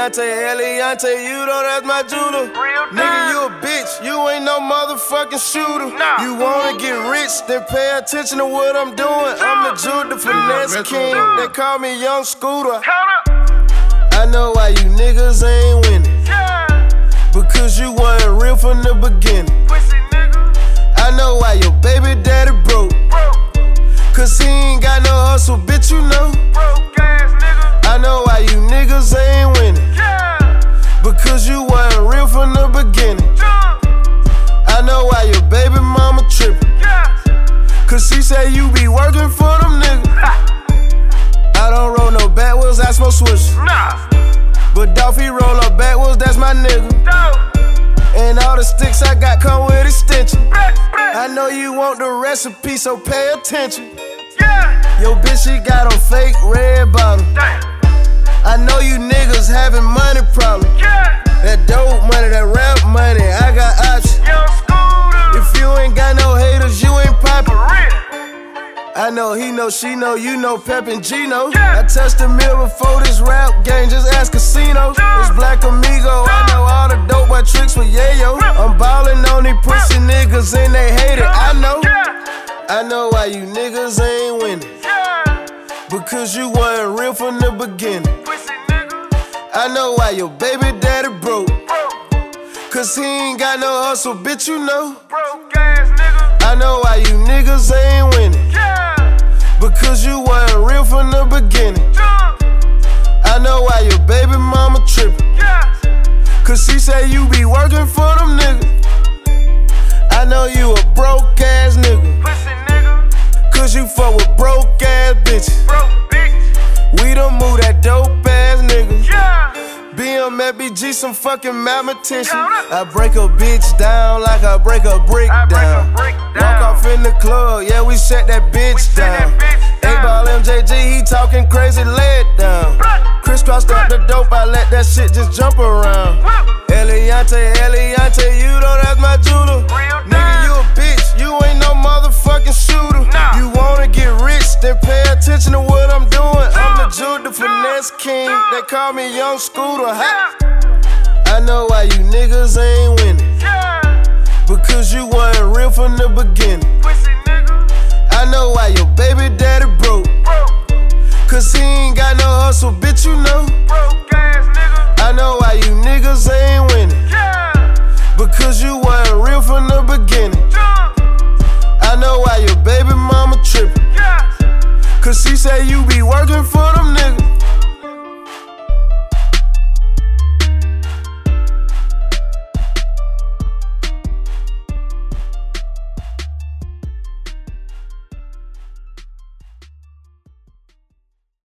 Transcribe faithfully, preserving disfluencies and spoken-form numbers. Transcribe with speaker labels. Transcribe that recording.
Speaker 1: Eliante, Eliante, you know that's my jeweler. Nigga, you a bitch, you ain't no motherfucking shooter.
Speaker 2: Nah.
Speaker 1: You wanna get rich, then pay attention to what I'm doing. I'm the Jude, the finesse king. They call me Young Scooter. I know why you niggas ain't winning. Because you weren't real from the beginning. I know why your baby daddy broke. Cause he ain't got no hustle, bitch, you know. I know why you niggas ain't winning. Because you weren't real from the beginning. I know why your baby mama trippin'. Cause she say you be working for them niggas. I don't roll no backwoods, I smoke swishers. But Dolphy roll up backwoods, that's my nigga. And all the sticks I got come with extension. I know you want the recipe, so pay attention. Yo, bitch, she got on fake red bottom. I know you niggas having money problems. That dope money, that rap money, I got options. If you ain't got no haters, you ain't poppin'. I know he know, she know, you know Pep and Gino. I touched the mill before this rap game, just ask Casino. It's Black Amigo, I know all the dope boy tricks with Yayo. I'm ballin' on these pussy niggas and they hate it, I know. I know why you niggas ain't winning. Because you weren't real from the beginning. I know why your baby daddy broke. Cause he ain't got no hustle, bitch, you know. I know why you niggas ain't winning. Because you weren't real from the beginning. I know why your baby mama trippin'. Cause she say you be working for them niggas. I know you a broke ass nigga. Cause you fuck with broke ass bitches. We done move that dope ass nigga. B M F B G, some fucking mathematician. I break a bitch down like I break a brick down. Walk off in the club, yeah, we set that bitch down. eight ball M J G, he talking crazy, lay it down. Crisscrossed up the dope, I let that shit just jump around. Eliante, Eliante, you know that's my jeweler. Nigga, you a bitch, you ain't no motherfucking shooter. You wanna get rich, then pay attention to what I'm doing. I'm the Jude, the finesse king. They call me Young Scooter. Ha. I know why you niggas ain't winning. Because you weren't real from the beginning. I know why your baby daddy broke. Cause he ain't got no hustle, bitch, you know.